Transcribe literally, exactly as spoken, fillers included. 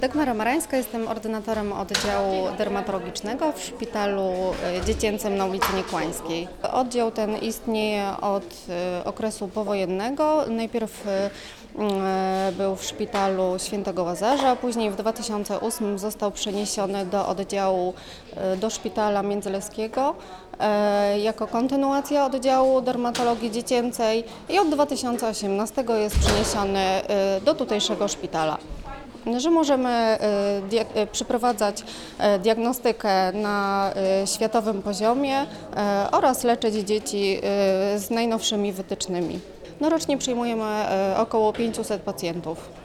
Dagmara Marańska, jestem ordynatorem oddziału dermatologicznego w szpitalu dziecięcym na ulicy Niekłańskiej. Oddział ten istnieje od okresu powojennego. Najpierw był w szpitalu Świętego Łazarza, później w dwa tysiące ósmym został przeniesiony do oddziału do szpitala międzyleskiego jako kontynuacja oddziału dermatologii dziecięcej i od dwa tysiące osiemnastego jest przeniesiony do tutejszego szpitala. Że możemy przeprowadzać diagnostykę na światowym poziomie oraz leczyć dzieci z najnowszymi wytycznymi. No, rocznie przyjmujemy około pięciuset pacjentów.